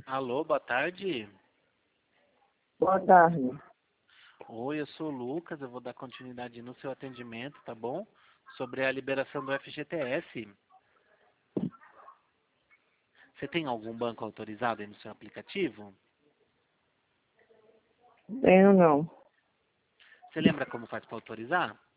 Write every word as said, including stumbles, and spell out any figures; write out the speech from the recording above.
Alô, boa tarde. Boa tarde. Oi, eu sou o Lucas, eu vou dar continuidade no seu atendimento, tá bom? Sobre a liberação do F G T S. Você tem algum banco autorizado aí no seu aplicativo? Tenho não. Você lembra como faz para autorizar?